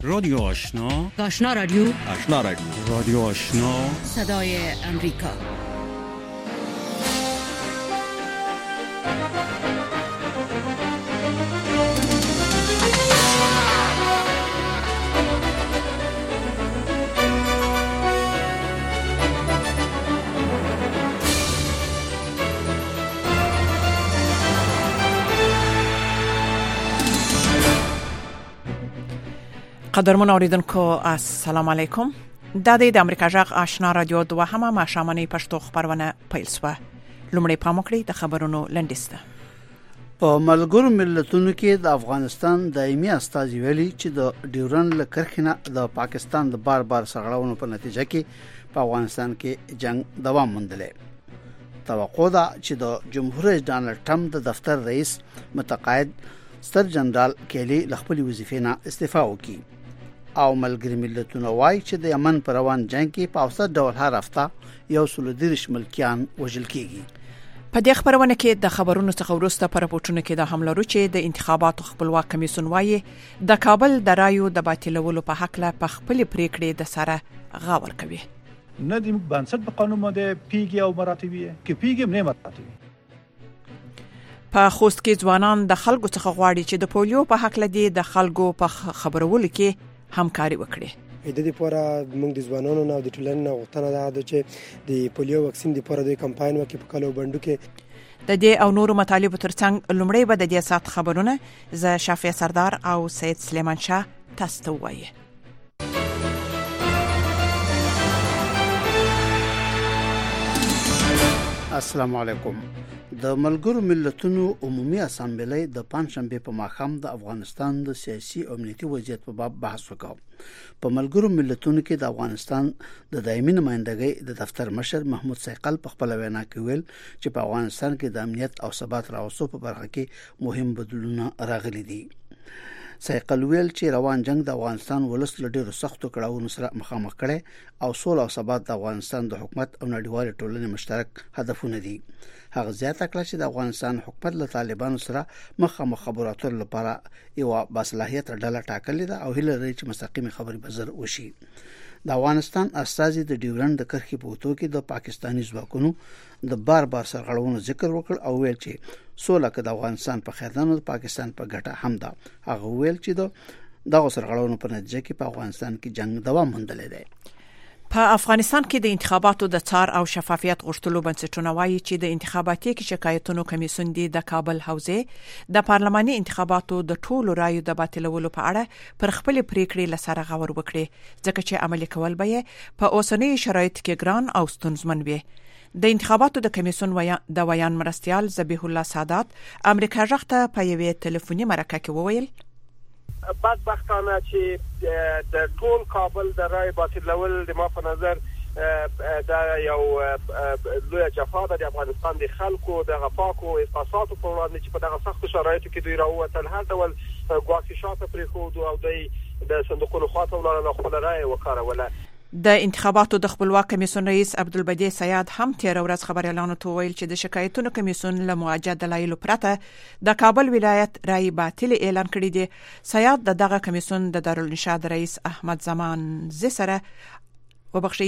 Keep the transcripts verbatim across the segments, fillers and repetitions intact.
رادیو آشنا، آشنا رادیو، آشنا رادیو، رادیو آشنا، صدای امریکا. قدرمن اوریدونکو السلام علیکم. د دې د امریکا جغ آشنا رادیو دوهمه ماشامنۍ پښتو خبرونه پیل شوه. لومړی پام وکړئ د خبرونو لنډیسته. په ملګرو ملتونو کې د افغانستان دایمي استازي ویلي چې د ډیورن لکرخنه د پاکستان د بار بار سرغړونو په نتیجه کې په افغانستان کې جنگ دوام موندلی. توقع ده چې د جمهور رئیس ډانلډ ټرمپ د دفتر رئیس متقاعد ستر جنرال کېلی له خپل وظیفې نه استعفا وکړي. او ملګری ملتونه وایي چې د یمن پر روان جنگ کې په اوسط ډول هر هفته یو سل دیرش ملکیان وژل کیږي. په دې خبرونه کې د خبرونو څخه وروسته پر راپورټونه کې د حمله لرو چې د انتخاباتو خپلواک کمیسیون وایي د کابل د رایو د باطلولو په حق له خپل پریکړې د سره غور کوي. نه د بنسټ په قانون باندې پیګي او مراتبي کې پیګي نه مراتبي. په خوست کې ځوانان د خلکو څخه غواړي چې د پولیو په حق لدی د خلکو په خبرولو کې همکاري وکړي. د دې لپاره موږ د ځوانانو نه د ټولنې غوښتنه ده چې د پولیو واکسین لپاره د کمپاین وکړي په کلو بندو کې. د دې او نورو مطالبو ترڅنګ لومړی به د دې سات خبرونه ز شافعي سردار او سید سلیمان شاه تاسو ته وایي. السلام علیکم. د ملګرو ملتونو عمومي اسامبلې د پنځشنبه په ماښام د افغانستان د سیاسي او امنیتي وضعیت په باب بحث وکړ. په ملګرو ملتونو کې د افغانستان د دایمي نمائندګۍ د دفتر مشر محمود سیقل په خپل وینا کې ویل چې په افغانستان کې د امنیت او ثبات راوستو په برخه کې مهم بدلونونه راغلي دي. سیقل ویل چې روان جنگ د افغانستان ولس له ډېرو سختو کړاوونو سره مخامخ کړي او سوله او ثبات د افغانستان د حکومت او نړیوال ټولنې مشترک هدفونه دي. هغه زیاته کړه چې د افغانستان حکومت له طالبانو سره مخامخ خبرو اترو لپاره یو باصلاحیت ډله ټاکلې ده او هیله لري چې مستقیم خبرې به زر وشي. د افغانستان استازي د ډیورن د کرخي په وتو کې د پاکستاني ځواکونو د بار بار سرغړونو ذکر وکړ او ویل چې سوله کې د افغانستان په خیر ده نو د پاکستان په ګټه هم ده. هغه ویل چې د دغه سرغړونو په نتیجه کې په افغانستان کې جنگ دوام موندلی دی. په افغانستان کې د انتخاباتو د څار او شفافیت غوښتلو بنسټونه وایي چې د انتخاباتي کې شکایتونو کمیسیون دی د کابل حوزې د پارلماني انتخاباتو د ټولو رایو د باطلولو په اړه پر خپل پریکړې لسره غور وکړي ځکه چې عملي کول به په اوسنۍ شرایط کې ګران او ستونزمن وي. د انتخاباتو د کمیسیون د ویان مرستيال ذبیح الله سادات امریکا جغته په یوې ټلیفوني مرکه کې وویل بدبختانه چې د ټول کابل د رای باطلول د ما په نظر د یو لوی جفا د افغانستان د خلکو د غفاکو احساساتو په وړاندې چې په دغه سخت شرایطو کې دوی راووتل هر ډول ګواښشات پرې خو او د صندوقونو خاطر ولرنه خپل رای وکړوله. د انتخاباتو د خپلواک کمیسیون رئیس عبدالبدی سیاد هم تیر ورځ خبريالانو ته ویل چې د شکایتونو کمیسیون له موجه دلایل پرته د کابل ولایت رای باطل اعلان کړی دی. سیاد د دغه کمیسیون د دارالانشاء رئیس احمد زمان زسره وبخشي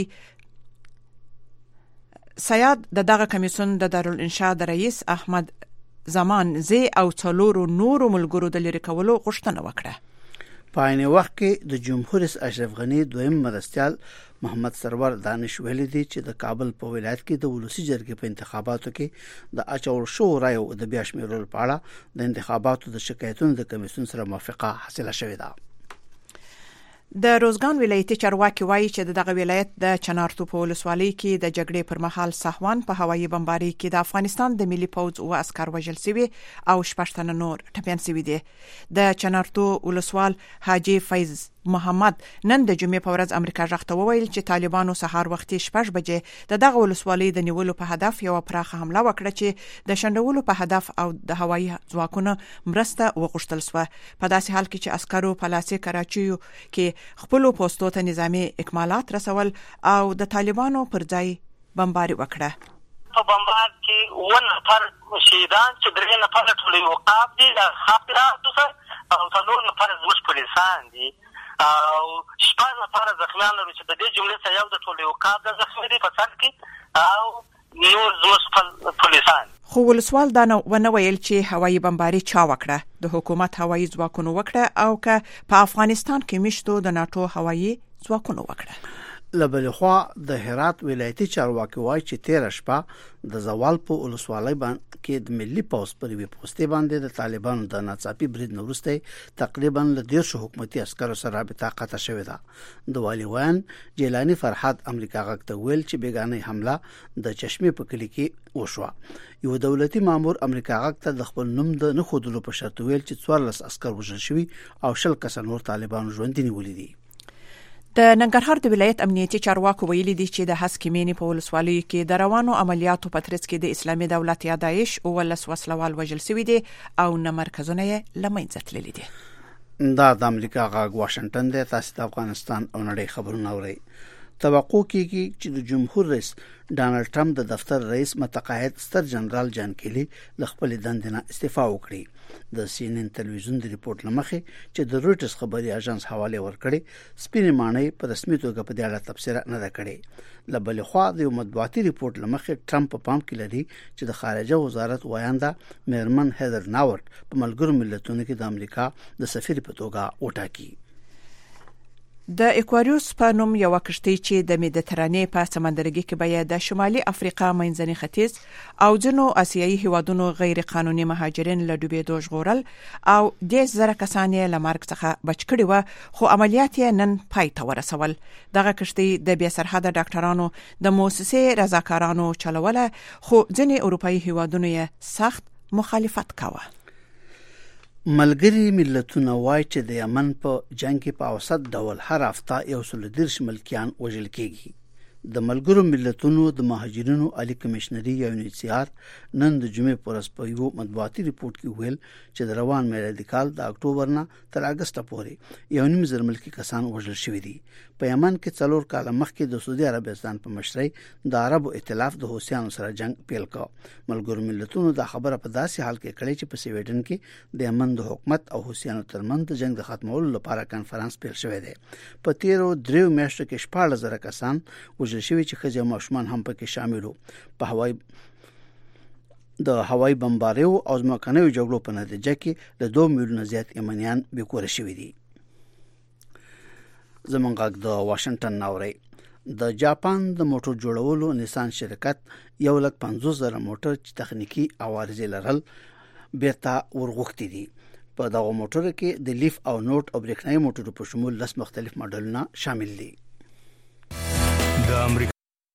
سیاد د دغه کمیسیون د دارالانشاء رئیس احمد زمان زی او څلورو نورو ملګرو د لری کولو غوښتنه وکړه. په عین وخت کې د جمهور رئیس اشرف غنی دویم مرستيال محمد سرور دانش ویلي دي چې د کابل په ولایت کې د ولسی جرګې په انتخاباتو کې د اچول شو رایو د بیا شمیرلو په اړه د انتخاباتو د شکایتونو د کمیسیون سره موافقه حاصله شوې ده. د روزګان ولایتي چارواکي وایي چې دغه ولایت د چنارتو په ولسوالۍ کې د جګړې پر مهال سهوان په هوایي بمباري کې د افغانستان د ملي پوځ او عسكر وژل شوي او شپږ نور ټپيان شوي دي. د چنارتو ولسوال حاجی فیض محمد نن د جمعې په ورځ امریکا جغته وویل چې طالبانو سهار وختي شپږ بجې د دغه ولسوالۍ د نیولو په هدف یو پراخه حمله وکړه چې د شندولو په هدف او د هوایي ځواکونو مرسته وغوښتل شوه. په داسې حال کې چې عسکرو په لاسي کراچي کې خپل پوسټو ته نظامی اکمالات رسول او د طالبانو پر ځای بمباري وکړه. په بمبار کې ون نفر شهیدان چې درې نفر ټول وقاف دي د خاطراتو سره او څلور نفر زموږ پولیسان دي او شپږ نفره زخمیان لرو چې د دې جملې څخه یو د ټول یو کار د زخمي دی په سر کې او نور زموږ پولیسان. خو ولسوال دا ونه ویل چې هوایي بمباري چا وکړه، د حکومت هوایي ځواکونو وکړه او که په افغانستان کې مشتو د ناتو هوایي ځواکونو وکړه. لبل خو د هرات ولایتي چارواکي وایي چې تیر شپه د زوال په ولسوالۍ باندې کې د ملي پوس پر وی پوسټي باندې د طالبانو د ناڅاپي برید نورسته تقریبا ل ډیر شو حکومتي عسکرو سره رابطه قطع شوې ده. د والی وان جیلانی فرحات امریکا غاکته ویل چې بیگانه حمله د چشمه په کلی کې وشوه. یو دولتي مامور امریکا غاکته د خپل نوم د نه خودلو په شرط ویل چې څوارلس عسكر وژل شوي او شل کس نور طالبانو ژوند نیولې دي. د ننګرهار د ولایت امنیتي چارواکو ویلي دي چې د هسکمینې په ولسوالۍ کې د روانو عملیاتو په ترڅ کې د اسلامي دولت یا داعش او ولس وسلوال وژل شوي دي او نه مرکزونه یې لمنځه تللي دي. دا د امریکا غاګ واشنگټن د تاسو د افغانستان او نړۍ خبرونه اوري. توقع کیږي چې د جمهور رئیس ډانلډ ټرمپ د دفتر رئیس متقاعد ستر جنرال جان کیلی ل خپل دندې نه استعفا وکړي. د سی ان ان تلویزیون د ریپورت لمخې چې د رويټرز خبري اژانس حواله ورکړي سپینې معنی په رسمي توګه په دې اړه تبصره نه ده کړې. لبل خو د مطبوعاتي ریپورت لمخې ټرمپ په پام کې لري چې د خارجه وزارت وایاندا میرمن هیدر ناورت په ملګرو ملتونو کې د امریکا د سفیر په توګه وټاکي. د ایکواریوس په نوم یو کشتۍ چې د مدیترانې په سمندرګي کې بیا د شمالي افریقا منځني ختیځ او ځینو آسیایي هیوادونو غیر قانوني مهاجرین له ډوبېدو ژغورل او د زره کسان یې له مرګ څخه بچ کړي و، خو عملیات یې نن پای ته ورسول. دغه کشتۍ د بیا سرحده ډاکټرانو د موسسې رضاکارانو چلوله، خو ځینې اروپאי هیوادونو یې سخت مخالفت کاوه. ملګری ملتونه وایي چې د یمن په جنگ کې په اوسط ډول هر هفته یو سل دیرش ملکیان وژل کېږي. د ملګرو ملتونو د مهاجرینو عالی کمشنري یا یونیسیار نن د جمعې پر ورځ په یو مطبوعاتي ریپورت کې ویل چې د روان میلادي کال د اکتوبر نه تر اگست پورې یو نیم زر ملکی کسان وژل شوي دي. په یمن کې څلور کال مخکې د سعودي عربستان په مشرۍ د عربو ائتلاف د حوثیانو سره جنگ پیل کړ. ملګرو ملتونو دا خبره په داسې حال کې کړې چې په سویډن کې د یمن د حکومت او حوثیانو ترمنځ د جنگ د ختمولو لپاره کانفرنس پیل شوی دی. په تیرو دریو میاشتو کې شپږ زره کسان وژل شوي چې ښځې او ماشومان هم پکې شامل وو. په هوایي د هوایي بمباریو او ځمکنیو جګړو په نتیجه کې له دوه میلیونه زیات یمنیان بېکوره شوي دي. زمونږ غږ د واشنگټن ناوري. د جاپان د موټر جوړولو نیسان شرکت یو لک پنځوس زره موټر چې تخنیکی عوارض لرل بیرته ورغوښتي دي. په دغه موټر کې د لیف او نوٹ او برېښنايي موټرو په شمول لس مختلف ماډلونه شامل دي. د امریکا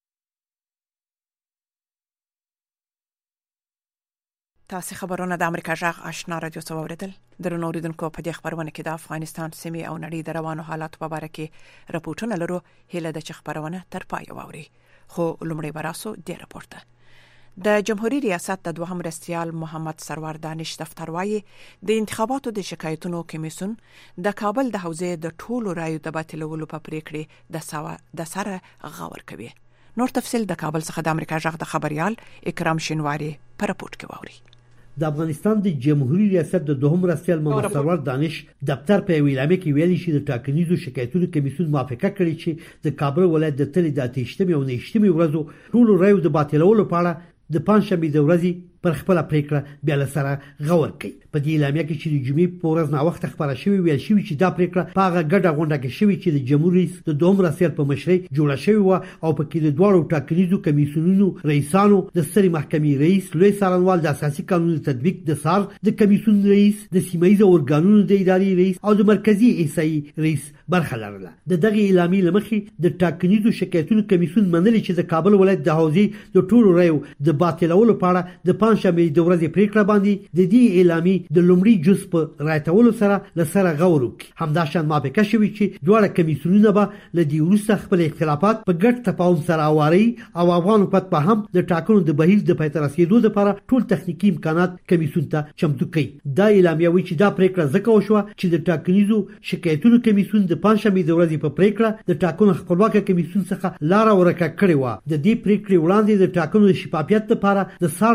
تاسو خبرونه د امریکا جغ آشنا رادیو څخه اوریدل. درنو اوریدونکو په دې خبرونه کې د افغانستان سیمې او نړۍ د روانو حالات په اړه کې راپورټونه لرو. هله د چ خبرونه تر پای واوري. خو لومړی براسو د راپورته د جمهوریت ریاست د دوهم رئیس محمد سرور دانش دفتر وايي د انتخاباتو د شکایتونو کمیسیون د کابل د حوزې د ټولو رایو د باطلولو په پریکړې د سوا د سره غور کوي. نور تفصيل د کابل څخه د امریکا جغ د خبريال اکرام شینواری په راپورټ کې واوري. د افغانستان د جمهوریت ریاست د دوهم رئیس محمد سرور دانش دفتر په ویلامه کې ویلي چې د ټاکنیزو شکایتونو کمیسیون موافقه کړې چې د کابل ولایت د تل د اتهشتمې او نهشتمې ورځو ټول رایو د باطلولو په اړه د پنځشنبه د ورځې پر خپل پریکړه بیا لسره غور کوي. په دې اعلامیه کې چې د جمعې په ورځ نه وخت خبره شوې ویل شوې چې دا پریکړه په هغه ګډه غونډه کې شوې چې د جمهوریت د دوهم رئیس په مشرۍ جوړه شوې و او په کې د دوه ټاکنیزو کمیسیونونو رئیسانو د سترې محکمې رئیس لوی څارنوال د اساسي قانون تطبیق د سار د کمیسیون رئیس د سیمایي ارګانونو د ادارې رئیس او د مرکزی احصایي رئیس برخه لرله. د دغه اعلامیې لمخې د ټاکنیزو شکایتونو کمیسیون منلي چې د کابل ولایت د حوزې د ټولو رایو د باطلولو په اړه د پنځشنبه د ورځې پریکړه باندې د دې اعلامیې د لومړي جز په رایتولو سره لسره غور وکړي. همداشان موافقه شوې چې دواړه کمیسیونونه به له دې وروسته خپل اختلافات په ګډ تفاهم سره اواري او افغان حکومت په هم د ټاکنو د بهیر د پای ته رسیدو لپاره ټول تخنیکی امکانات کمیسیون ته چمتو کړي. دا اعلامیه وایي چې دا پریکړه ځکه وشوه چې د ټاکنیزو شکایتونو کمیسیون د پنځشنبه د ورځې په پریکړه د ټاکنو خپلواک کمیسیون څخه لار ورکه کړې و. د دې پریکړې وړاندې د ټاکنو د شفافیت لپاره د سار ډلو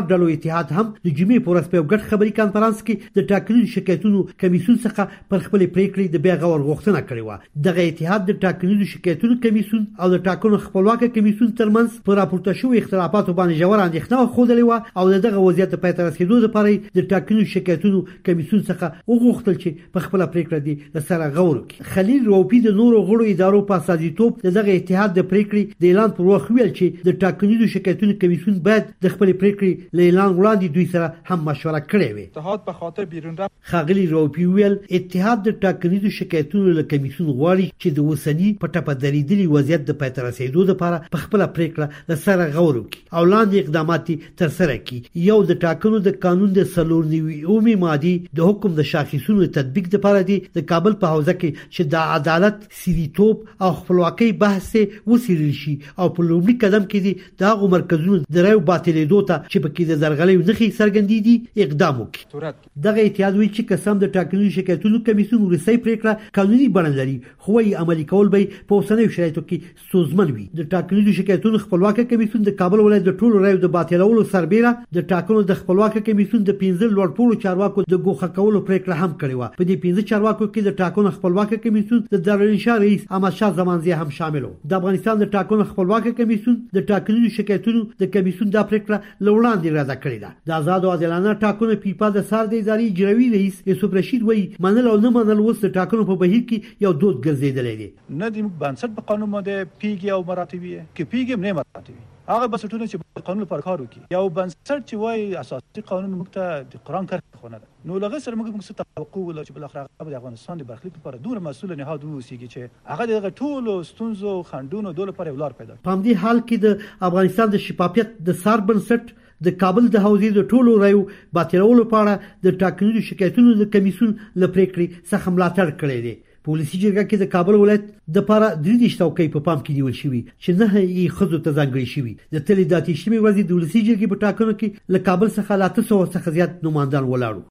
اتحاد هم د جمعې په ورځ په یو ګډ خبري کانفرنس کې د ټاکنیزو شکایتونو کمیسیون څخه پر خپل پریکړې د بیا غور غوښتنه کړې و. دغه اتحاد د ټاکنیزو شکایتونو کمیسیون او د ټاکنو خپلواکه کمیسیون ترمنځ پر راپورته شوو اختلافاتو باندې ژوره اندېښنه خوده و او دغه وضعیت په پای ته رسیدو لپاره د ټاکنیزو شکایتونو کمیسیون څخه وغوښتل چې په خپل پریکړه دي سره غور وکړي. خلیل روپی د نورو غړو ادارو په اساسیتوب دغه اتحاد د پریکړې د اعلان پر وخت ویل چې د ټاکنیزو شکایتونو کمیسیون باید د خپل پریکړې له اعلان وړاندې دوی سره هم مشوره کړې وي. اتحاد په خاطر بیرون را خغلی روپی ویل اتحاد د ټاکنیزو شکایتونو له کمیسیون غواړي چې د وسنی په ټپه دریدلي وضعیت د پای ته رسیدو لپاره په خپل پریکړه سره غور وکړي او لاندې اقدامات تر سره کړي. یو د ټاکنو د قانون د څلور نوي اومي ماده د حکم د شاخصونو تطبیق لپاره دی د کابل په حوزه کې چې د عدالت سړیتوب او خپلواکۍ بحث وسیرل شي او په لومړي قدم کې دي د هغو مرکزونو د رایو باطلېدو ته چې پکې د درغلۍ نښې څرګندې دي اقدام وکړي. دغه اتحاد وایي چې قسم د ټاکنیزو شکایتونو کمیسیون وروستۍ پریکړه قانوني بڼه لري خو یې عملي کول به په اوسنیو شرایطو کې ستونزمن وي. د ټاکنیزو شکایتونو خپلواکه کمیسیون د کابل ولایت د ټولو رایو د باطلولو سربېره د ټاکنو د خپلواکه کمیسیون د پنځه لوړپوړو چارواکو د ګوښه کولو پریکړه هم کړې و. په دې پنځه چارواکو کې د ټاکنو خپلواکه کمیسیون د دارالانشا رئیس احمد شاه زمانزي هم شامل و. د افغانستان د ټاکنو خپلواکه کمیسیون د ټاکنیزو شکایتونو د کمیسیون د پریکړه لوړاندې رد کړې ده. د آزاد او عادلانه ټاکنو پیپا د سر د اداري اجرایي رئیس یوسف رشید وایي منل او نه منل اوس د ټاکنو په بهیر کې یو دود ګرځېدلی دی. نه د بنسټ په قانون باندې پیګي او مراتبي کې پیګي نه مراتبي هغه بنسټونه چې قانون پر کار وکړي. یو بنسټ چې وایي اساسي قانون موږ ته د قران کرښه خونه ده نو لږ سره موږ موږ ته توقع ولر چې بل اخر هغه د افغانستان د برخلیک لپاره دوه مسؤل نه هادو وسیږي چې هغه دغه ټولو ستونزو خندونو دول لپاره ولار پیدا. په دې حال کې د افغانستان د شفافیت د سر بنسټ د کابل د حوزې د ټولو رایو باطلولو لپاره د ټاکنیزو شکایتونو د کمیسیون لپریکړې څخه ملاتړ کړی دی. پولیسي جرګه کې د کابل ولایت د لپاره درې دیش توقع په پام کې نیول شوی چې نه یې خزو ته ځانګړي شوی. د تلې د اتیشمي ورځې د ولسی جرګې په ټاکنو کې له کابل څخه لاته سو څخه زیات نمائندان ولاړو.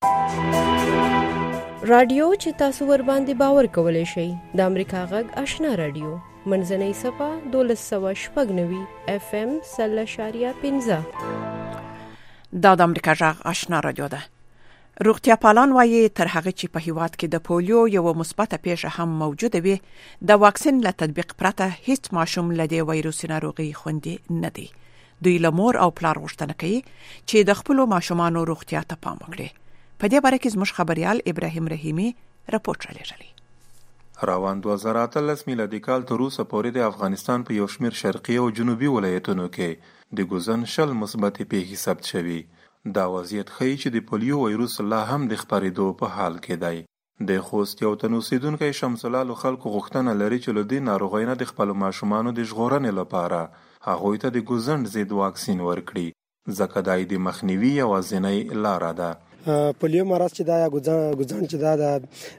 رادیو چې تاسو ور باندې باور کولای شئ د امریکا غږ آشنا رادیو منځنۍ صفه دولس سوه شپږ نوي اف ام سل اشاریه پنځه. دا د امریکا غږ آشنا رادیو ده. روغتیا پالان وایي تر هغه چې په هیواد کې د پولیو یو مثبته پیښه هم موجوده وي د واکسین له تطبیق پرته هیڅ ماشوم له دې وایروسي ناروغي خوندي نه دی. دوی له مور او پلار غوښتنه کوي چې د خپل ماشومانو روغتیا ته پام وکړي. په دې باره کې زموږ خبريال ابراهیم رحیمی راپورټ رالیږلی. روان دوه زره اتلس میلادي کال تر اوسه پورې د افغانستان په یو شمېر شرقي او جنوبي ولایتونو کې د ګوزن شل مثبتې پیښې ثبت شوي. دا وضعیت ښیي چې د پولیو وایروس لا هم د خپرېدو په حال کې دی. د خوست یو تن اوسېدونکی شمس الله له خلکو غوښتنه لري چې له دې ناروغۍ نه د خپلو ماشومانو د ژغورنې لپاره هغوی ته د ګوزنډ ضد واکسین ورکړي ځکه دا د مخنیوي یوازینۍ لاره ده. پولیو مرض چې دا ګوزنډ چې دا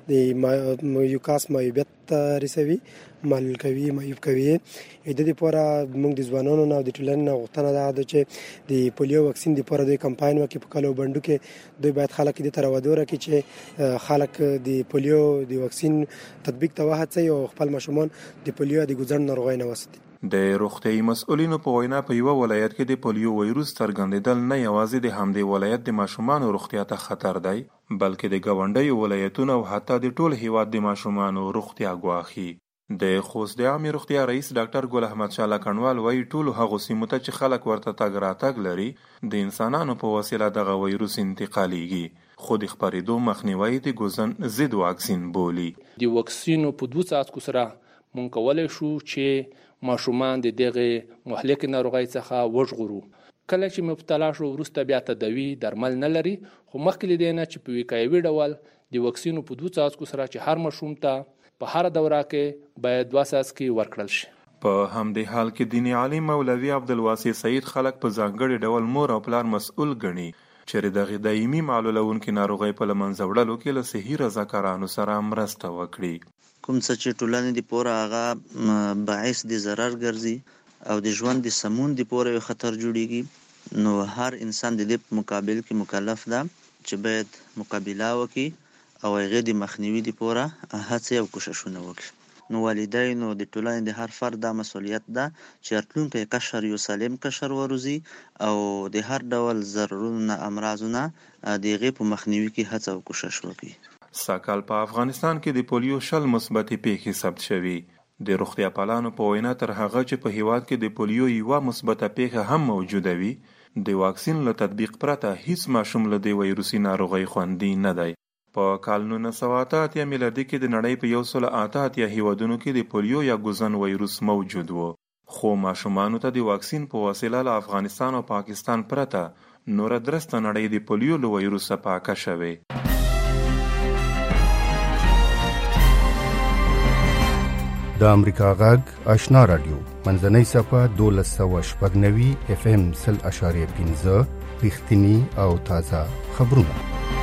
د میوکاس معیوبیت رسوي معلول کوي معیوب کوي. د دې لپاره موږ د ځوانانو نه د ټولنې نه غوښتنه ده چې د پولیو واکسین لپاره د کمپاین وکړي په کلو بندو کې دوی باید خلک د تراودور کې چې خلک د پولیو د واکسین تطبیق ته وهڅوي او خپل ماشومان د پولیو د ګوزنډ ناروغۍ نه وساتي. د روغتیايي مسؤلینو په وینا په یو ولایت کې د پولیو وایروس څرګندېدل نه یوازې د همدې ولایت د ماشومانو روغتیا ته خطر دی بلکې د ګاونډیو ولایتونو او حتی د ټول هیواد د ماشومانو روغتیا ګواښي. د خوست د عامې روغتیا رئیس ډاکټر ګل احمد شاه لکنوال وایي ټولو هغو سیمو ته چې خلک ورته تګ راتګ لري د انسانانو په وسیله دغه وایروس انتقالیږي خو د خپرېدو مخنیوی د ګوزن ضد واکسین بولي. د واکسینو په دوه څاڅکو سره مونږ کولی شو چې ماشومان د دغه مهلکې ناروغۍ څخه وژغورو. کله چې مبتلا شو وروسته بیا تداوي درمل نه لري خو مخکې له دې نه چې په وقایوي ډول د واکسینو په دوه څاڅکو سره چې هر ماشوم ته په هر دوره کې باید دوه څاڅکي ورکړل شي. په همدې حال کې دیني عالم مولوي عبدالواسع سعید خلک په ځانګړي ډول مور او پلار مسؤل ګڼي چې د دایمي معلولونکو ناروغۍ په له منځه وړلو کې له صحي رضاکارانو سره مرسته وکړي. کوم څه چې ټولنې د پوره هغه باعث د ضرر ګرځي او د ژوند د سمون د پوره یو خطر جوړیږي نو هر انسان د دې په مقابل کې مکلف ده چې باید مقابله وکړي او هغې د مخنیوي د پوره هڅې او کوششونه وکړي. نو والدینو د ټولنې د هر فرد دا مسؤلیت ده چې راتلونکی قشر یو سالم قشر وروزي او د هر ډول ضررونو امراضونو د هغې په مخنیوي کې هڅه او کوشش وکړي. ساکال په افغانستان کې د پولیو شل مثبتې پیښې ثبت شوي. د روغتیا پالانو په وینا تر هغه چې په هیواد کې د پولیو یوه مثبته پیښه هم موجوده وي، د واکسین له تطبیق پرته هیڅ ماشوم له دې ویروسي ناروغۍ خوندي نه دی. په کال نولس سوه اته اتیا میلادي کې د نړۍ په یو سل اته اتیا هیوادونو کې د پولیو یا ګوزن ویروس موجود و، خو ماشومانو ته د واکسین په وسیله له افغانستان او پاکستان پرته نوره درسته نړۍ د پولیو له ویروسه پاکه شوې. د امریکا غږ آشنا رادیو منځنۍ صفه دولس سوه شپږ نوي اف ام سل اشاریه پنځه رښتینی او تازه خبرونه.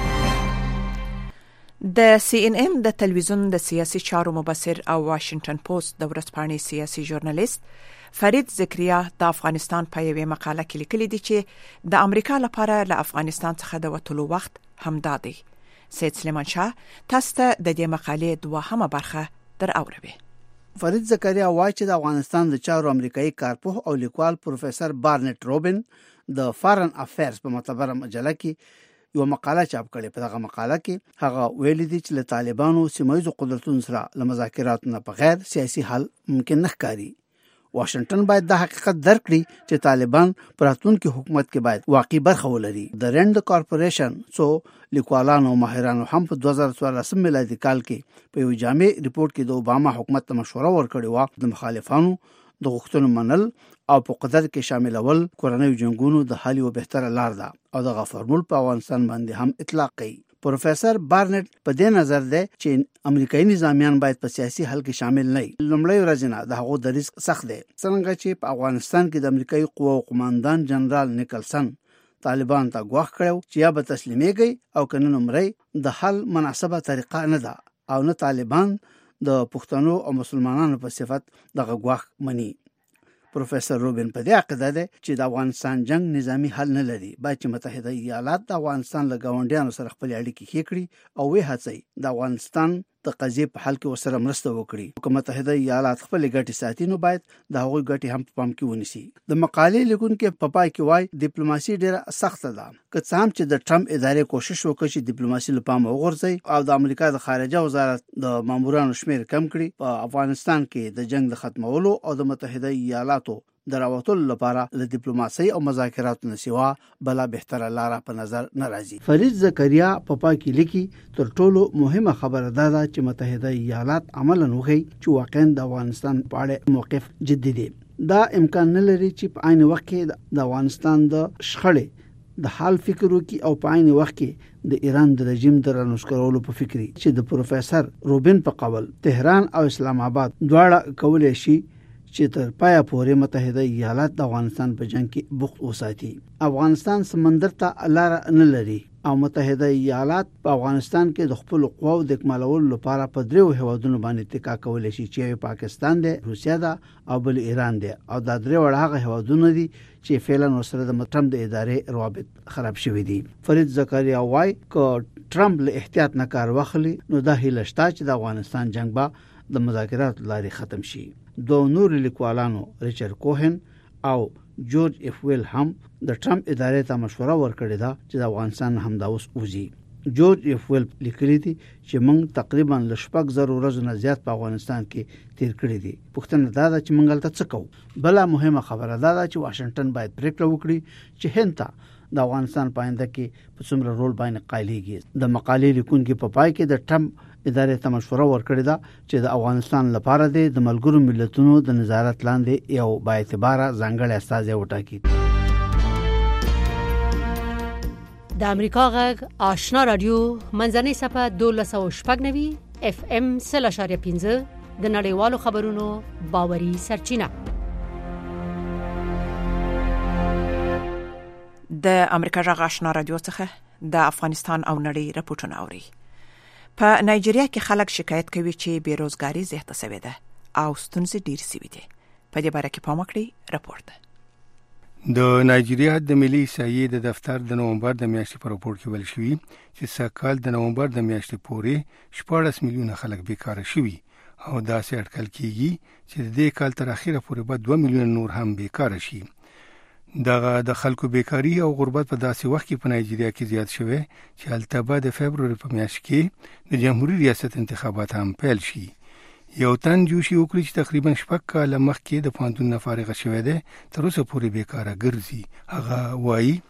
د سی ان ام د تلویزیون د سیاسي چارو مبصر او واشنگټن پوسټ د ورځپاڼې سیاسي ژورنالیست فرید زکریا د افغانستان په یوه مقاله کې لیکلي دي چې د امریکا لپاره له افغانستان څخه د وټلو وخت همدا دی. سید سلیمان شاه تاسو ته د دې مقالې دوهمه برخه در اوروي. فرید زکریا وایي چې د افغانستان د چارو امریکایي کارپوه او لیکوال پروفیسور بارنټ روبن د فارن افیرز په معتبره مجله کې یو مقاله چاپ کړې. په دغه مقاله کې هغه ویلي دي چې له طالبانو سیمایي قدرتونو سره له مذاکراتو نه بغیر سیاسي حل ممکن نه ښکاري. واشنگټن باید د حقیقت درک کړي چې طالبان پر راتلونکي حکومت کې باید واقعي برخه ولري. د رند کارپوریشن سو لیکوالانو او ماهرانو هم په دوه زره څوارلس میلادي کال کې په یو جامع ریپورت کې د اوباما حکومت ته مشوره ورکړې و د مخالفانو د غوښتنو منل او په قدرت کې شاملول کورنۍ جنگونو د حل یو بهتره لار ده او دغه فرمول په افغانستان باندې هم اطلاق کړي. پروفیسور بارنټ په دې نظر ده چې امریکایي نظامیان باید په سیاسي حل کې شامل نه وي. لومړی ورځ نه د هغو د ریسک سخت دی، څنګه چې په افغانستان کې د امریکایي قواو قوماندان جنرال نیکلسن طالبان ته غواخ کړو چې یا به تسلیمېږي او کنه نمرې د حل مناسبه طریقه نه ده او نه طالبان د پښتنو او مسلمانانو په صفت دغه غواخ مني. پروفیسور روبن په دې عقیده ده چې د افغانستان جنگ نظامی حل نه لري، باید چې متحده ایالات د افغانستان له ګاونډیانو سره خپل اړیکې ښې کړي او وی هڅي د افغانستان د قضیې په حل کې ورسره مرسته وکړي. که متحده ایالات خپل ګټې ساتي نو باید د هغوی ګټې هم په پام کې ونیسي. د مقالې لیکونکي په پای کې وایي ډیپلوماسي ډیره سخته ده. که څه هم چې د ټرمپ ادارې کوشش وکړي چې ډیپلوماسي له پامه وغورځي او د امریکا د خارجه وزارت د مامورانو شمیر کم کړي، په افغانستان کې د جنگ د ختمولو او د متحده ایالاتو د راوتلو لپاره له ډیپلوماسي او مذاکراتو نه سوا بل بهتره لار په نظر نه راځي. فرید زکریا په پای کې لیکي تر ټولو مهمه خبره ده چې متحده ایالات عملاً وغي چې واقعا د افغانستان په اړه موقف جدي دی. دا امکان نه لري چې په عین وخت کې د افغانستان د شخړې د حل فکر وکړي او په عین وخت کې د ایران د رژیم د رانسکورولو په فکر چې د پروفیسور روبن په قول تهران او اسلام آباد دواړه کولای شي چې تر پایه پورې متحده ایالات د افغانستان په جنگ کې بوخت وساتي. افغانستان سمندر ته لار نه لري او متحده ایالات په افغانستان کې د خپل قواو د اکمالولو لپاره په دریو هیوادونو باندې اتکا کولی شي چې پاکستان دی، روسیا ده او بل ایران دی او دا درې وړ هغه هیوادونه دي چې فعلا سره د ټرمپ د ادارې روابط خراب شوي دي. فرید زکریا وایي که ټرمپ له احتیاط نه کار واخلي نو دا هیله شته چې د افغانستان جنگ به د مذاکرات لارې ختم شي. دو نور لیکوالانو ریچارډ کوهن او جورج اف ویل هم د ټرمپ ادارې ته مشوره ورکړې ده چې د افغانستان همدا اوس وځي. جورج اف ویل لیکلي دي چې موږ تقریبا ل شپږ زره ورځې نه زیات په افغانستان کې تیر کړی دي. پوښتنه دا ده چې موږ هلته څه کوو. بله مهمه خبره دا ده چې واشنگټن باید پریکړه وکړي چې هند ته د افغانستان په آینده کې په څومره رول باندې قایلیږي. د مقالې لیکونکي په پای کې د ټرمپ ادارې ته مشوره ورکړې ده چې د افغانستان لپاره د ملګرو ملتونو د نظارت لاندې یو باعتباره ځانګړی استازی وټاکي. د امریکا غږ آشنا رادیو منځنۍ صفه دولس سوه شپږ نوي اف ام سل اشاریه پنځه د نړیوالو خبرونو باوري سرچینه. د امریکا غږ آشنا رادیو څخه د افغانستان او نړۍ راپورټونه اوري. په نایجیریا کې خلک شکایت کوي چې بیروزګاری زیاته شوې ده او ستونزې ډېرې شوې دي. په دې باره کې پام وکړئ. راپور ده. د نایجیریا د ملي احصایې د دفتر د نومبر د میاشتې په راپور کې ویل شوی چې سږ کال د نومبر د میاشتې پورې شپاړس میلیونه خلک بیکاره شوي او داسې اټکل کیږي چې د دې کال تر اخره پورې به دوه میلیون نور هم بیکاره شي. دغه د خلکو بیکاری او غربت په داسې وخت کې په نایجیریا کې زیات شوی چې هلته به د فبروري په میاشت کې د جمهوریت ریاست انتخابات هم پیل شي. یو تن جوشي وکړي چې تقریبا شپږ کاله مخکې د پوهنتون نه فارغ شوی دی تر اوسه پورې بیکاره ګرځي. هغه وایي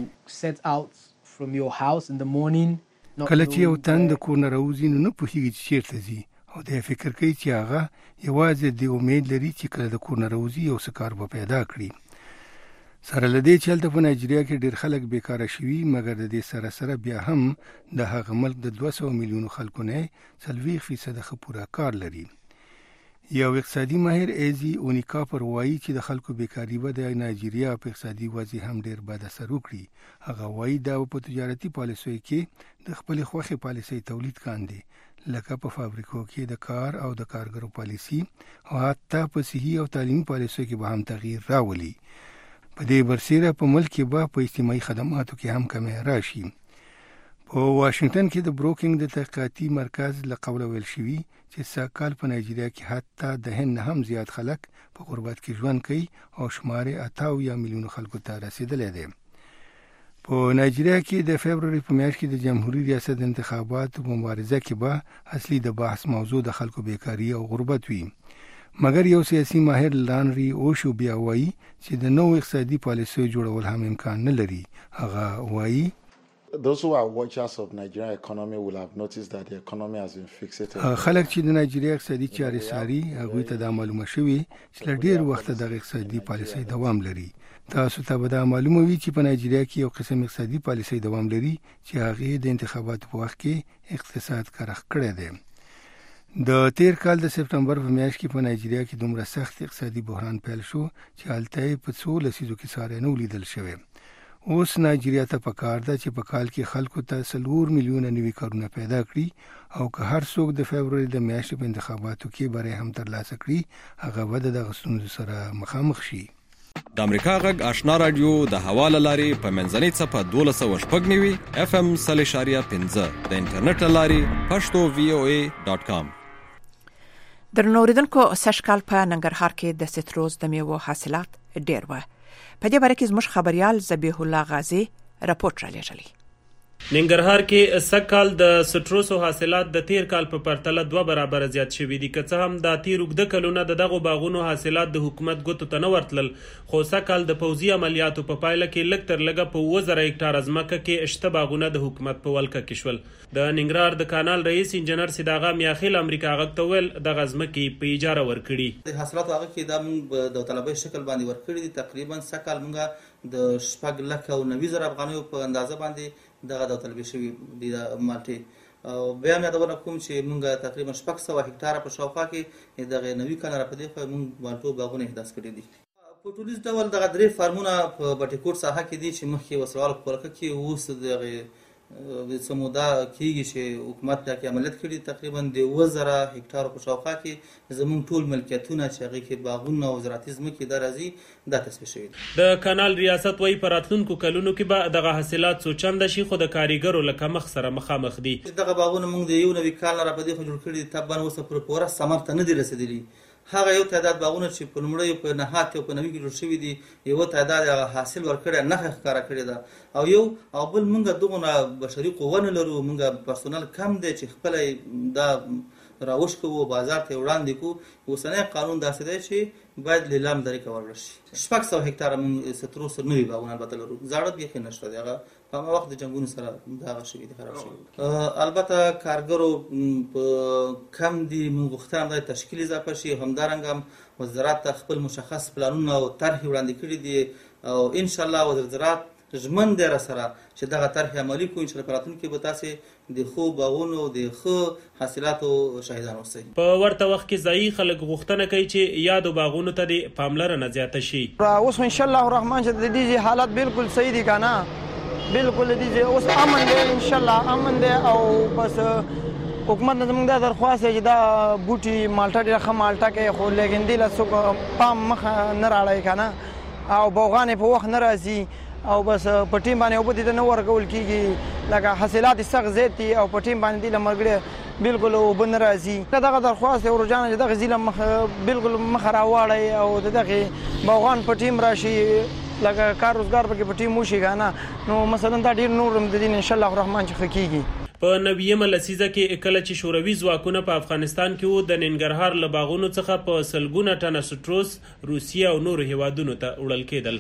کله چې یو تن د کور نه راوځي نو نه پوهېږي چې چیرته ځي او د فکر کوي چې هغه یوازې د امید لري چې کله د کور نه راوځي یو څه کار به پیدا کړي. سره له دې چې هلته په نایجیریا کې ډېر خلک بیکاره شوي مګر د دې سره سره بیا هم د هغه ملک د دوه سوه میلیونو خلکو نه څلوېښت فیصده ښه پوره کار لري. یو اقتصادي ماهر ایزي اونیکاپر وایي چې د خلکو بیکاري به د نایجیریا په اقتصادي وضع هم ډېر بد اثر وکړي. هغه وایي دا په تجارتي پالیسیو کې د خپلې خوښې پالیسۍ تولید کاندي لکه په فابریکو کې د کار او د کارګرو پالیسي او حتی په صحي او تعلیمي پالیسیو کې به هم تغییر راولي. په دې برسېره په ملک کې به په اجتماعي خدماتو کې هم کمی راشي. په واشنگټن کې د بروکینګ د تحقیقاتي مرکز له قوله ویل شوي چې سږکال په نایجیریا کې حتی د هند نه هم زیات خلک په غربت کې ژوند کوي او شمار اته اویا میلیونو خلکو ته رسیدلی دی. په نایجیریا کې د فبروري په میاشت کې د جمهوریت ریاست انتخاباتو په مبارزه کې به اصلي د بحث موضوع د خلکو بیکاري او غربت وي. مګر یو سیاسي ماهر لانری اوشو بیا وایي چې د نوو اقتصادي پالیسیو جوړول هم امکان نه لري. هغه وایي Those who are watchers of Nigerian economy will have noticed that the economy has been fixated. خلک چې د نایجیریا اقتصادي چارې ساري هغوی ته دا معلومه شوي چې له ډېر وخته دغه اقتصادي پالیسۍ دوام لري. تاسو ته به دا معلومه وي چې په نایجیریا کې یو قسم اقتصادي پالیسۍ دوام لري چې هغې د انتخاباتو په وخت کې اقتصاد کرخ کړی دی. د تیر کال د سپتمبر په میاشت کې په نایجیریا کې دومره سخت اقتصادي بحران پیل شو چې هلته یې په څو لسیزو کې ساری نه ولیدل شوی. اوس نایجیریا ته پکار ده چې په کال کې خلکو ته څلور میلیونه نوي کارونه پیدا کړي او که هر څوک د فبروري د میاشتې په انتخاباتو کې بری هم ترلاسه کړي هغه به د دغه ستونزو سره مخامخ شي. د امریکا غږ آشنا رادیو د هوا له لارې په منځنۍ څپه دولس سوه شپږ نوي اف ام سل اشاریه پنځه د انټرنیټ له لارې پښتو وی او ای ډاټ کام. درنوریدونکو سږکال په ننګرهار کې د سټروز د میوو حاصلات ډېر و. په دې باره کې زموږ خبريال ذبیح الله غازی راپورټ را لېږلی. ننګرهار کې سږکال د سټروسو حاصلات د تیر کال په پرتله دوه برابر زیات شوي دي. که څه هم دا تیر اوږده کلونه د دغو باغونو حاصلات د حکومت ګوتو ته نه ورتلل خو سږکال د پوځي عملیاتو په پایله کې لږ تر لږه په اووه زره هکټاره ځمکه کې شته باغونه د حکومت په ولکه کې شول. د ننګرهار د کانال رئیس انجنیر سیداغا میاخیل امریکا غږ ته ویل دغه ځمکې په اجاره ورکړي. د حاصلاتو هغه کې دا موږ د طلبۍ شکل باندې ورکړي دي. تقریبا سږکال موږ د شپږ لکه او نوي زره افغانیو په اندازه باندې دغه د طلبي شوي دي د مالټې. او بیا مې یادونه کوم چې موږ تقریبا شپږ سوه هکټاره په شاوخوا کې دغه نوي کانال په دې خوا موږ مالټو باغونه احداث کړي دي. په ټولیز ډول دغه درې فارمونه په بټي کوټ ساحه کې دي چې مخکې وسلوالو په ولکه کې اوس دغه څه موده کېږي چې حکومت پکې عملیات کړي. تقریبا د اووه زره هکټارو په شاوخوا کې زموږ ټول ملکیتونه چې هغې کې باغونه او زراعتي ځمکې دا راځي دا تصفیه شوي دي. د کانال ریاست وایي په راتلونکو کلونو کې به دغه حاصلات څو چنده شي خو د کاریګرو له کمښت سره مخامخ دي. دغه باغونه موږ د یو نوي کال نه را په دې خوا جوړ کړي دي. طبعا اوس پورې پوره ثمر ته نه دي رسېدلي. هغه یو تعداد باغونه چې په لومړیو په نهات او په نوي کې جوړ شوي دي یو تعداد هغه حاصل ورکړی نښه ښکاره کړې ده او یو او بل موږ دغونه بشري قوه نه لرو. موږ پرسونل کم دی چې خپله دا راوش کوو بازار ته وړاندې کوو. اوسنی قانون داسې دی چې باید لیلام طریقه ورکړل شي. شپږ سوه هکټاره موږ سټروس نوي باغونه البته لرو. زاړه بیخي نشته دی. هغه په هغه وخت د جنګونو سره دغه شوي دي خراب شوي. البته کارګرو په کم دي. موږ غوښتنه ده تشکیل اضافه شي. همدارنګه هم وزارت ته خپل مشخص پلانونه او طرحې وړاندې کړي دي او انشاءالله وزیر زراعت ژمن دی را سره چې دغه طرحې عملي کړو. انشاءالله په راتلونکي کې به تاسې د ښو باغونو د ښه حاصلاتو شاهدان اوسئ. په ورته وخت کې ځایي خلک غوښتنه کوي چې یادو باغونو ته د پاملرنه زیاته شي. اوس انشاءالله الرحمن چې د دې حالت بالکل صحیح دي که نه بالکل دې اوس امن دی انشاءالله امن دی او بس حکومت نه زموږ دا درخواست دی چې دا بوټي مالټه ډېره ښه مالټه کوي خو لیکن دې له څوک پام مخه نه راړی که نه او باغان په وخت نه راځي او بس په ټیم باندې اوبه دې ته نه ورکول کېږي. لکه حاصلات یې سخت زیات دي او په ټیم باندې دې له ملګري بالکل وبن راځي دغه درخواست ورجانه چې دغه ضلع مخ بالکل مخ راوړی او دغه باغان په ټیم راشي لکه کار روزګار پکې په ټیم وشي کنه نو مثلا دا ډیر نور هم د دین ان شاء الله الرحمن چې خکېږي. په نویمه لسیزه کې کله چې شوروي ځواکونه په افغانستان کې وو د ننګرهار له باغونو څخه په سلګونه ټنه سټروس روسیه او نورو هیوادونو ته وړل کېدل.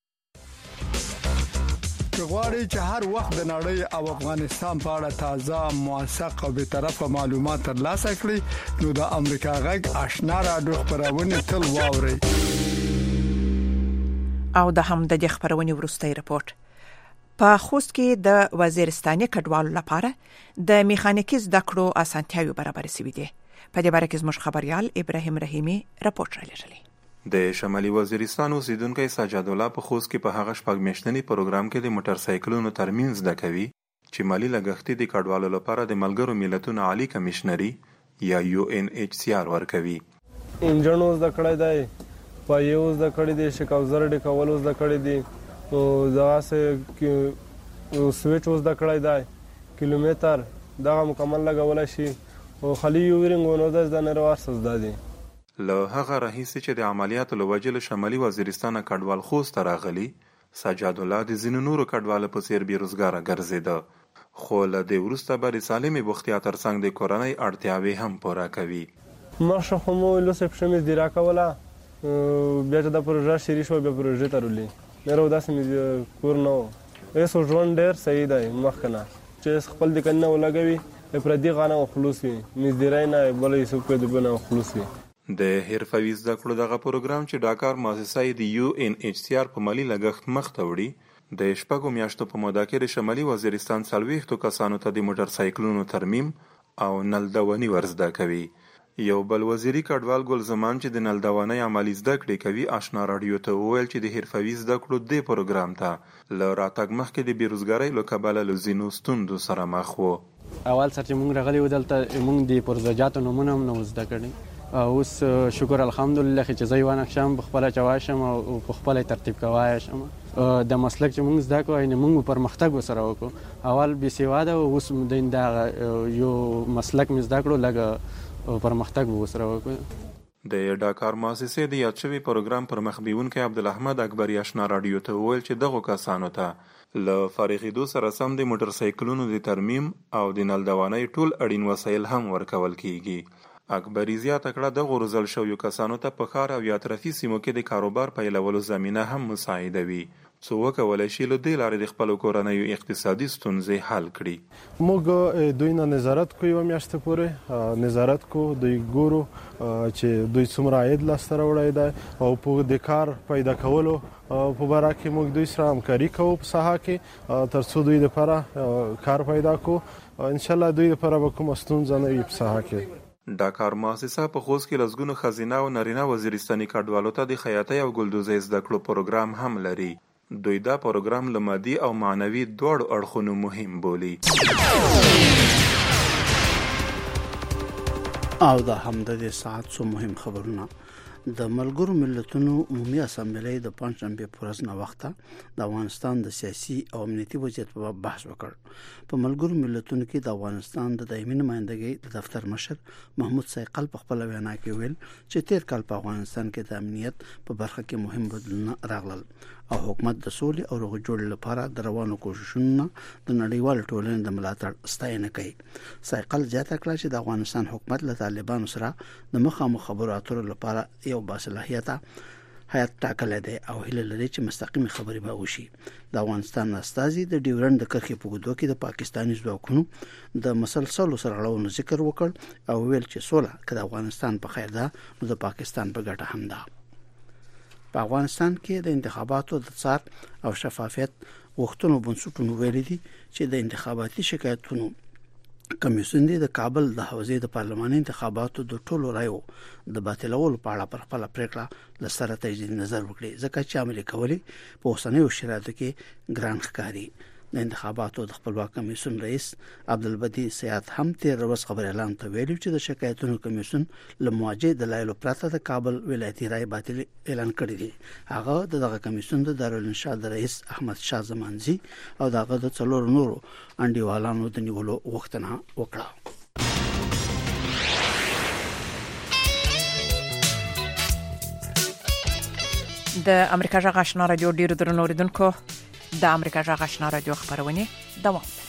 غواړئ چې هر وخت د نړۍ او افغانستان په اړه تازه موثق او به طرفه معلومات ترلاسه کړئ نو د امریکا غږ آشنا رادیو خبرونه تل واورئ. او د هم د خبرونې وروستي رپورت په خوست کې د وزیرستاني کډوالو لپاره د میخانیکي زده کړو اسانتیاوي برابر شوې دي. په دې باره کې زموږ خبريال ابراهیم رحیمی رپورت را لېږلی. د شمالي وزیرستان اوسیدونکو سجاد الله په خوست کې په هغه شپږ میاشتني پروګرام کې د موټر سایکلونو ترمیم زده کوي چې مالی لګښت د کډوالو لپاره د ملګرو ملتونو عالی کمشنري یا یو ان ایچ سی آر ورکوي. انجن زده کړی دی، پایو زده کړی دی، شکاوزر ډې کول زده کړی دی، او دغه سویچ زده کړی دی، کیلومتر دغه مکمل لګولای شي او خلی یورینګ نو د نړیوال زده دی. له هغه راهیسې چې د عملیاتو له وجې له شمالي وزیرستان کډوال خوست راغلي، سجاد الله د ځینو نورو کډوالو په څیر بیروزګاره ګرځېده، خو له دې وروسته به د سالمې بوختیا ترڅنګ د کورنۍ اړتیاوې هم پوره کوي. مخکې خو مو لوسه پښه مې زده کوله، بیا چې د پروژه شری شو بیا پروژه ته رولې مې داسې مې کور نه و ایس ژوند ډېر صحیح دی مخکې نه چې خپل د کنه ولګوي پردي غانه خلوص وي مزدورای نه بلې سو په دبنه خلوص وي. د حرفوي زده کړو دغه پروګرام چې ډاکار مؤسسه د یو ان ایچ سی آر په مالی لګښت مخ ته وړي د شپږو میاشتو په موده کې د شمالي وزیرستان څلوېښتو کسانو ته د موټر سایکلونو ترمیم او نلدونی ورزده کوي. یو بل وزیري کډوال ګل زمان چې د نلدونی عملی زده کړې کوي آشنا رادیو ته وویل چې د حرفوي زده کړو د پروګرام ته له راتګ مخکې د بیروزګارۍ له کبله له ځینو ستونزو سره مخ وو. اول سر چې موږ راغلي و دلته موږ د پروژاتو نومونه هم نه زده کړي. اوس شکر الحمدلله چې زه یو نقشم بخپله چواشم او بخپله ترتیب کوایشم د مسلک چې موږ زده کوو نه موږ پرمختګ وسره وکړو. اول بې سواده اوس د یو مسلک مې زده کړو لږ پرمختګ وسره وکړو. د ډاکار مؤسسې د یاد شوي پروګرام پر مخ بیونکی عبدالاحمد اکبری آشنا رادیو ته وویل چې دغو کسانو ته له فارغېدو سره سم د موټر سایکلونو د ترمیم او د نلدوانۍ ټول اړین وسایل هم ورکول کیږي. اکبری زیاته کړه د روزل شویو کسانو ته په ښار او یا اطرافي سیمو کې د کاروبار پیلولو زمینه هم مساعده وي څو وکولی شي له دې لارې د خپلو کورنیو اقتصادي ستونزې حل کړي. موږ دوی نه نظارت کوو، یوه میاشته پورې نظارت کوو، دوی ګورو چې دوی څومره عاید لاسته راوړی دی او په د کار پیدا کولو په باره کې موږ دوی سره همکاري کوو په ساحه کې تر څو دوی دپاره کار پیدا کوو. انشاءالله دوی دپاره به کومه ستونزه نه وي په ساحه کې. ډاکار مؤسسه په خوست کې لسګونو ښځینه او نارینه وزیرستاني کډوالو ته د خیاطۍ او ګلدوزۍ زده کړو پروګرام هم لري. دوی دا پروګرام له مادي او معنوي دواړو اړخونو مهم بولي. او دا هم د دې ساعت څو مهم خبرونه. د ملګرو ملتونو عمومي اسامبلې د پنځشنبه په ورځ نه وخته د افغانستان د سیاسي او امنیتي وضعیت په اړه بحث وکړ. په ملګرو ملتونو کې د افغانستان د دایمي نمائندګۍ د دفتر مشر محمود سایقل په خپل وینا کې ویل چې تیر کال په افغانستان کې د امنیت په برخه کې مهم بدلونونه راغلل او حکومت د سولې او روغ جوړ لپاره د روانو کوششونو د نړیوال ټولنې د ملاتړ ستاینه کوي. سایقل زیاته کړه چې د افغانستان حکومت له طالبانو سره د مخامخ خبرو اترو لپاره یو باصلاحیته هیات ټاکلی دی او هیله لري چې مستقیمې خبرې به وشي. د افغانستان استازي د ډیورنډ د کرښې په اوږدو کې د پاکستاني ځواکونو د مسلسلو سرغړونو ذکر وکړ او ویل چې سوله که د افغانستان په خیر ده نو د پاکستان په ګټه هم ده. په افغانستان کې د انتخاباتو د څار او شفافیت غوښتنو بنسټونو ویلي دي چې د انتخاباتي شکایتونو کمیسیون د کابل د حوزې د پارلماني انتخاباتو د ټولو رایو د باطلولو په اړه پر خپل پریکړه لسره تجدید نظر وکړي ځکه چې عملي کولي په اوسنیو شرایطو کې ګران ښکاري. د انتخاباتو د خپلواک کمیسیون رئیس عبدالبدی سیاد هم تیر ورځ خبر اعلان ته ویلي چې د شکایتونو کمیسیون له مواجه دلایلو پرته د کابل ولایتي رای باطل اعلان کړی دی. هغه دغه کمیسیون د دارالانشا د رئیس احمد شاه زمانځي او دغه د څلور نورو انډیوالانو د نیولو غوښتنه وکړه. د امریکا جغ آشنا رادیو ډیرو درنو اوریدونکو د امریکا جغ آشنا رادیو خبرونه دوام